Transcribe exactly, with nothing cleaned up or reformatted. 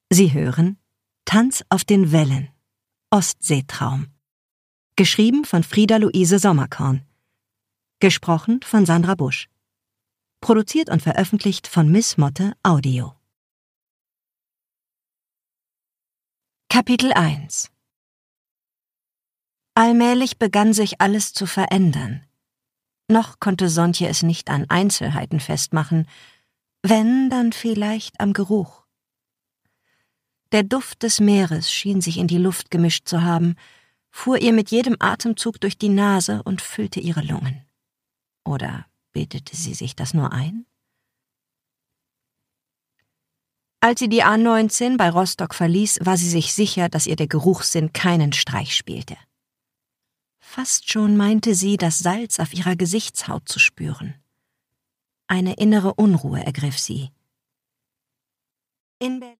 Sie hören Tanz auf den Wellen, Ostseetraum. Geschrieben von Frieda-Luise Sommerkorn. Gesprochen von Sandra Busch. Produziert und veröffentlicht von Miss Motte Audio. Kapitel eins. Allmählich begann sich alles zu verändern. Noch konnte Sontje es nicht an Einzelheiten festmachen, wenn, dann vielleicht am Geruch. Der Duft des Meeres schien sich in die Luft gemischt zu haben, fuhr ihr mit jedem Atemzug durch die Nase und füllte ihre Lungen. Oder bildete sie sich das nur ein? Als sie die A neunzehn bei Rostock verließ, war sie sich sicher, dass ihr der Geruchssinn keinen Streich spielte. Fast schon meinte sie, das Salz auf ihrer Gesichtshaut zu spüren. Eine innere Unruhe ergriff sie. In